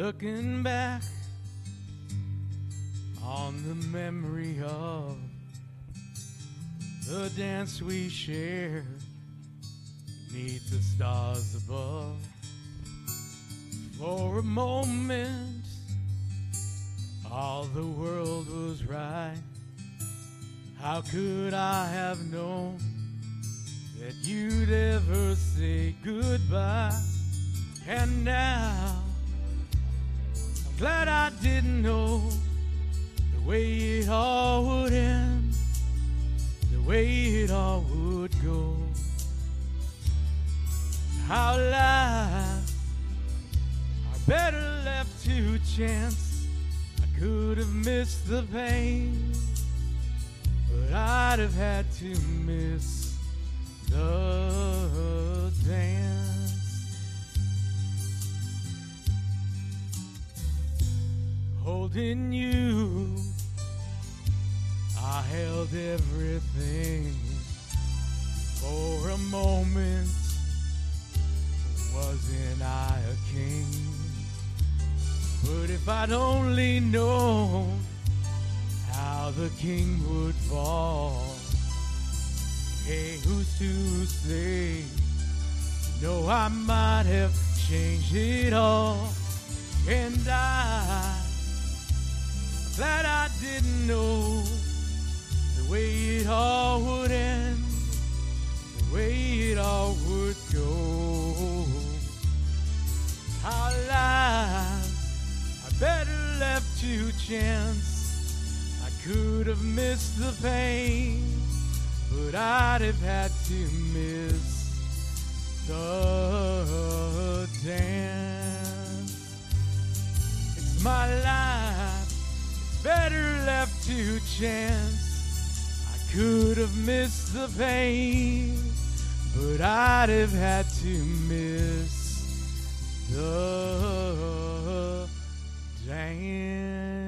Looking back on the memory of the dance we shared beneath the stars above. For a moment, all the world was right. How could I have known that you'd ever say goodbye? And now, I'm glad I didn't know the way it all would end, the way it all would go. How life are better left to chance. I could have missed the pain, but I'd have had to miss the dance. Holding you, I held everything. For a moment, wasn't I a king? But if I'd only known how the king would fall, hey, who's to say? No, I might have changed it all. And I'm glad I didn't know the way it all would end, the way it all would go. Our lives are better left to chance. I could have missed the pain, but I'd have had to miss the dance. It's my life, it's better left to chance. I could have missed the pain, but I'd have had to miss the dance.